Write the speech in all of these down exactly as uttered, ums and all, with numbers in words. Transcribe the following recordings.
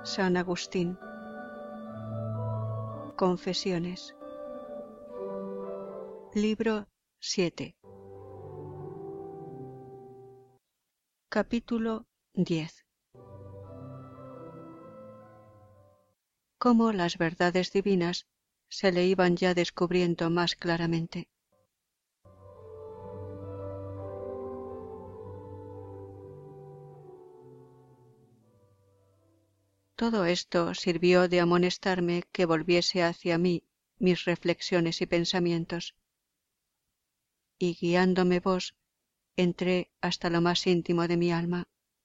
San Agustín. Confesiones. Libro siete. Capítulo diez. Cómo las verdades divinas se le iban ya descubriendo más claramente. Todo esto sirvió de amonestarme que volviese hacia mí mis reflexiones y pensamientos, y guiándome vos, entré hasta lo más íntimo de mi alma.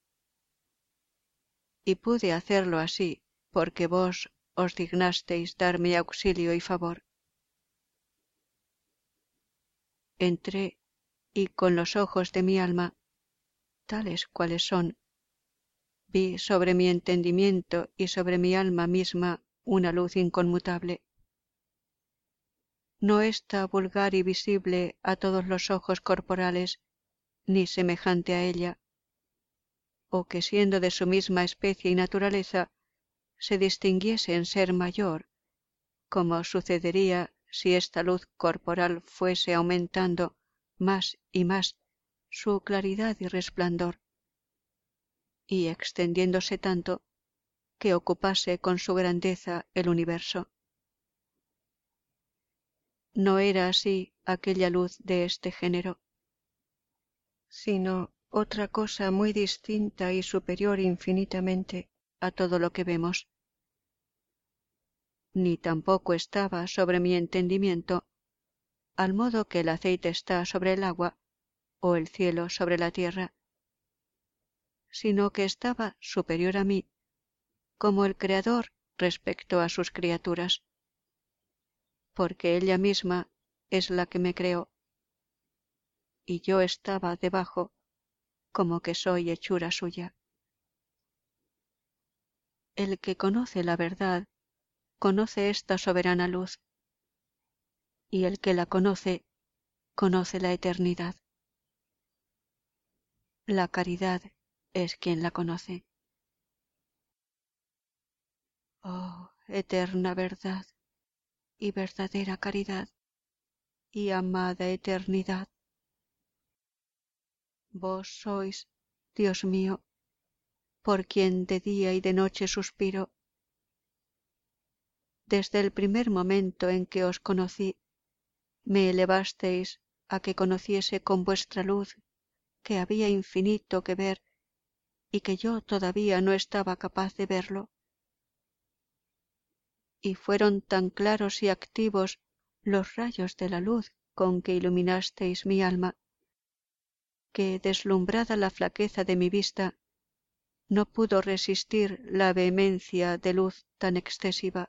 Y pude hacerlo así, porque vos os dignasteis darme auxilio y favor. Entré, y con los ojos de mi alma, tales cuales son, vi sobre mi entendimiento y sobre mi alma misma una luz inconmutable. No está vulgar y visible a todos los ojos corporales, ni semejante a ella, o que siendo de su misma especie y naturaleza, se distinguiese en ser mayor, como sucedería si esta luz corporal fuese aumentando más y más su claridad y resplandor, y extendiéndose tanto que ocupase con su grandeza el universo. No era así aquella luz de este género, sino otra cosa muy distinta y superior infinitamente a todo lo que vemos. Ni tampoco estaba sobre mi entendimiento, al modo que el aceite está sobre el agua o el cielo sobre la tierra, sino que estaba superior a mí, como el Creador respecto a sus criaturas, porque ella misma es la que me creó, y yo estaba debajo, como que soy hechura suya. El que conoce la verdad, conoce esta soberana luz, y el que la conoce, conoce la eternidad. La caridad es quien la conoce. Oh, eterna verdad, y verdadera caridad, y amada eternidad. Vos sois, Dios mío, por quien de día y de noche suspiro. Desde el primer momento en que os conocí, me elevasteis a que conociese con vuestra luz que había infinito que ver y que yo todavía no estaba capaz de verlo. Y fueron tan claros y activos los rayos de la luz con que iluminasteis mi alma, que deslumbrada la flaqueza de mi vista, no pudo resistir la vehemencia de luz tan excesiva.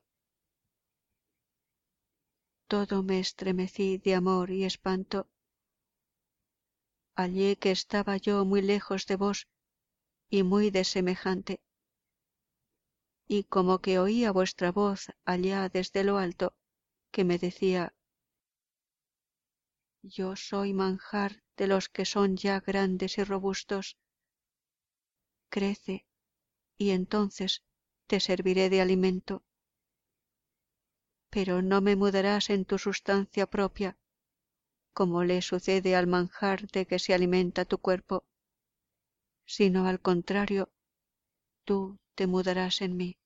Todo me estremecí de amor y espanto. Hallé que estaba yo muy lejos de vos y muy desemejante, y como que oía vuestra voz allá desde lo alto, que me decía: yo soy manjar de los que son ya grandes y robustos. Crece, y entonces te serviré de alimento. Pero no me mudarás en tu sustancia propia, como le sucede al manjar de que se alimenta tu cuerpo, sino al contrario, tú te mudarás en mí.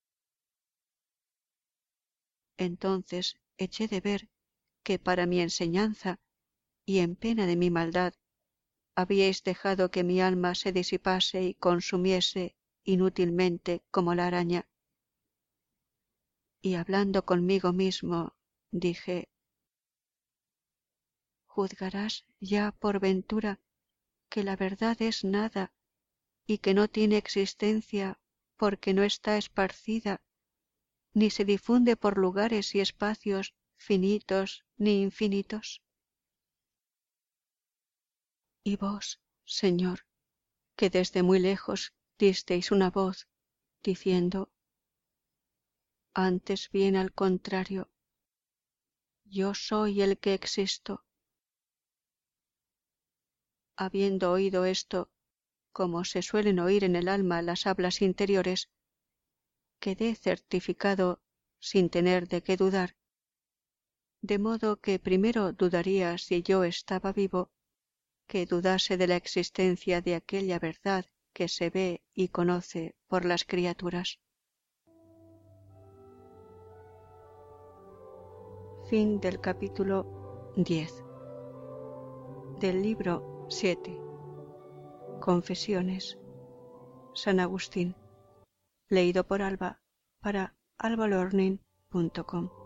Entonces eché de ver que para mi enseñanza y en pena de mi maldad habíais dejado que mi alma se disipase y consumiese inútilmente como la araña. Y hablando conmigo mismo, dije: ¿juzgarás ya por ventura que la verdad es nada y que no tiene existencia porque no está esparcida, ni se difunde por lugares y espacios finitos ni infinitos? Y vos, Señor, que desde muy lejos disteis una voz, diciendo: antes bien al contrario, yo soy el que existo. Habiendo oído esto, como se suelen oír en el alma las hablas interiores, quedé certificado sin tener de qué dudar, de modo que primero dudaría si yo estaba vivo, que dudase de la existencia de aquella verdad que se ve y conoce por las criaturas. Fin del capítulo diez. Del libro siete. Confesiones. San Agustín. Leído por Alba para alba learning punto com.